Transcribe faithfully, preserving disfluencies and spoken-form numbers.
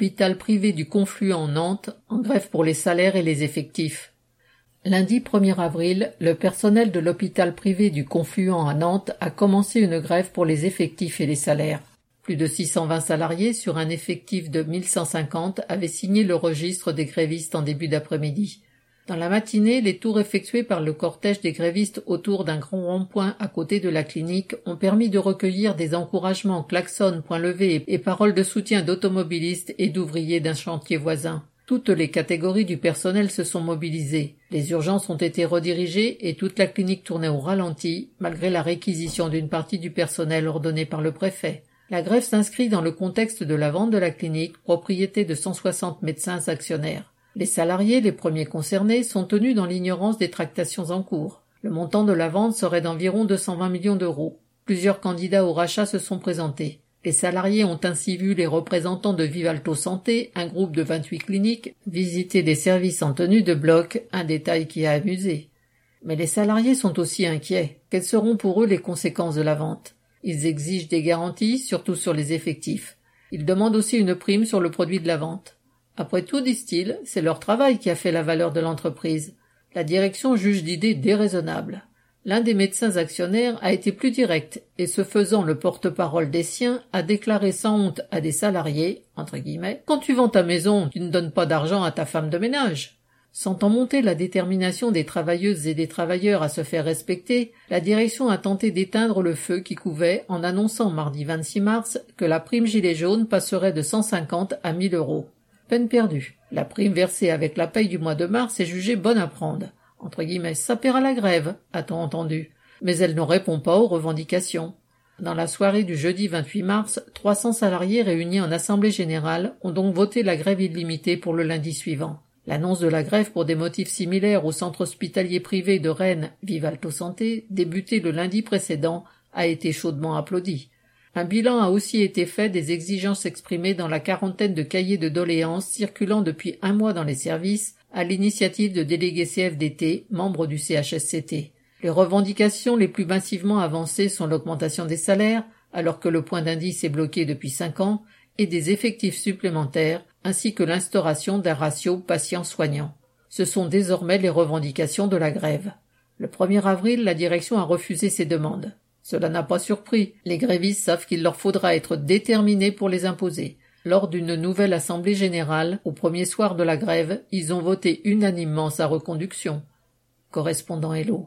Hôpital privé du Confluent Nantes, en grève pour les salaires et les effectifs. Lundi premier avril, le personnel de l'hôpital privé du Confluent à Nantes a commencé une grève pour les effectifs et les salaires. Plus de six cent vingt salariés sur un effectif de mille cent cinquante avaient signé le registre des grévistes en début d'après-midi. Dans la matinée, les tours effectués par le cortège des grévistes autour d'un grand rond-point à côté de la clinique ont permis de recueillir des encouragements, klaxons, poings levés et paroles de soutien d'automobilistes et d'ouvriers d'un chantier voisin. Toutes les catégories du personnel se sont mobilisées. Les urgences ont été redirigées et toute la clinique tournait au ralenti, malgré la réquisition d'une partie du personnel ordonnée par le préfet. La grève s'inscrit dans le contexte de la vente de la clinique, propriété de cent soixante médecins actionnaires. Les salariés, les premiers concernés, sont tenus dans l'ignorance des tractations en cours. Le montant de la vente serait d'environ deux cent vingt millions d'euros. Plusieurs candidats au rachat se sont présentés. Les salariés ont ainsi vu les représentants de Vivalto Santé, un groupe de vingt-huit cliniques, visiter des services en tenue de bloc, un détail qui a amusé. Mais les salariés sont aussi inquiets. Quelles seront pour eux les conséquences de la vente? Ils exigent des garanties, surtout sur les effectifs. Ils demandent aussi une prime sur le produit de la vente. Après tout, disent-ils, c'est leur travail qui a fait la valeur de l'entreprise. La direction juge l'idée déraisonnable. L'un des médecins actionnaires a été plus direct et, se faisant le porte-parole des siens, a déclaré sans honte à des salariés, entre guillemets, « Quand tu vends ta maison, tu ne donnes pas d'argent à ta femme de ménage ». Sentant monter la détermination des travailleuses et des travailleurs à se faire respecter, la direction a tenté d'éteindre le feu qui couvait en annonçant mardi vingt-six mars que la prime gilet jaune passerait de cent cinquante à mille euros. Peine perdue. La prime versée avec la paye du mois de mars est jugée bonne à prendre. Entre guillemets, ça paiera la grève, a-t-on entendu. Mais elle ne répond pas aux revendications. Dans la soirée du jeudi vingt-huit mars, trois cents salariés réunis en assemblée générale ont donc voté la grève illimitée pour le lundi suivant. L'annonce de la grève pour des motifs similaires au centre hospitalier privé de Rennes, Vivalto Santé, débutée le lundi précédent, a été chaudement applaudie. Un bilan a aussi été fait des exigences exprimées dans la quarantaine de cahiers de doléances circulant depuis un mois dans les services, à l'initiative de délégués C F D T, membres du C H S C T. Les revendications les plus massivement avancées sont l'augmentation des salaires, alors que le point d'indice est bloqué depuis cinq ans, et des effectifs supplémentaires, ainsi que l'instauration d'un ratio patient-soignant. Ce sont désormais les revendications de la grève. Le premier avril, la direction a refusé ces demandes. Cela n'a pas surpris. Les grévistes savent qu'il leur faudra être déterminés pour les imposer. Lors d'une nouvelle assemblée générale, au premier soir de la grève, ils ont voté unanimement sa reconduction. Correspondant Hello.